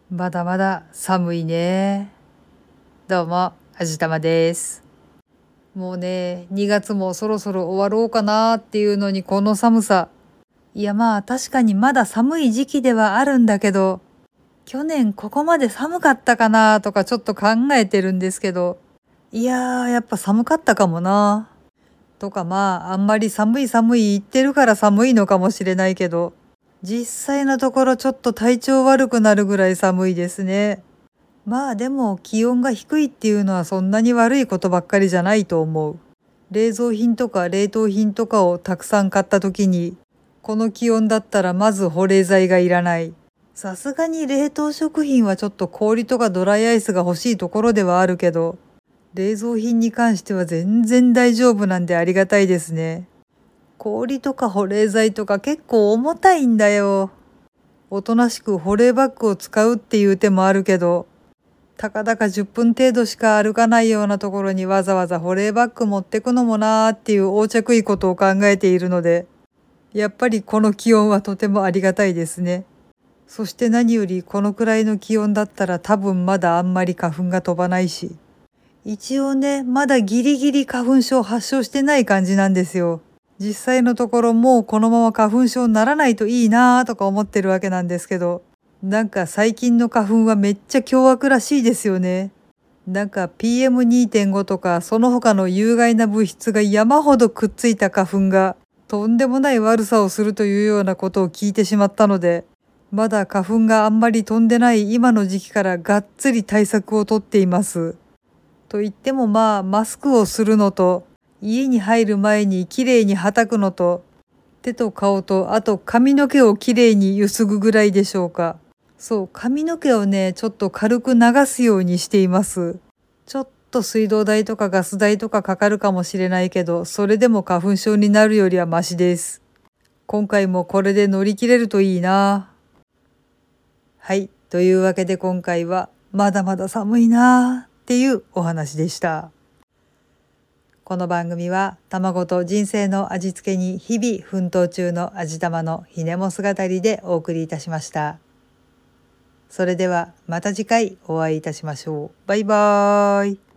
まだまだ寒いね。どうも、あじたまです。もうね、2月もそろそろ終わろうかなっていうのにこの寒さ。いやまあ確かにまだ寒い時期ではあるんだけど、去年ここまで寒かったかなとかちょっと考えてるんですけど、いやーやっぱ寒かったかもな。とかまああんまり寒い寒い言ってるから寒いのかもしれないけど、実際のところちょっと体調悪くなるぐらい寒いですね。まあでも気温が低いっていうのはそんなに悪いことばっかりじゃないと思う。冷蔵品とか冷凍品とかをたくさん買った時に、この気温だったらまず保冷剤がいらない。さすがに冷凍食品はちょっと氷とかドライアイスが欲しいところではあるけど、冷蔵品に関しては全然大丈夫なんでありがたいですね。氷とか保冷剤とか結構重たいんだよ。おとなしく保冷バッグを使うっていう手もあるけど、たかだか10分程度しか歩かないようなところにわざわざ保冷バッグ持ってくのもなーっていう横着いことを考えているので、やっぱりこの気温はとてもありがたいですね。そして何よりこのくらいの気温だったら多分まだあんまり花粉が飛ばないし。一応ね、まだギリギリ花粉症発症してない感じなんですよ。実際のところもうこのまま花粉症にならないといいなーとか思ってるわけなんですけど、なんか最近の花粉はめっちゃ凶悪らしいですよね。なんか PM2.5 とかその他の有害な物質が山ほどくっついた花粉がとんでもない悪さをするというようなことを聞いてしまったので、まだ花粉があんまり飛んでない今の時期からがっつり対策をとっています。と言ってもまあマスクをするのと家に入る前にきれいにはたくのと手と顔とあと髪の毛をきれいにゆすぐぐらいでしょうか。そう、髪の毛をね、ちょっと軽く流すようにしています。ちょっと水道代とかガス代とかかかるかもしれないけど、それでも花粉症になるよりはマシです。今回もこれで乗り切れるといいな。はい、というわけで今回はまだまだ寒いなっていうお話でした。この番組は卵と人生の味付けに日々奮闘中の味玉のひねも姿りでお送りいたしました。それではまた次回お会いいたしましょう。バイバーイ。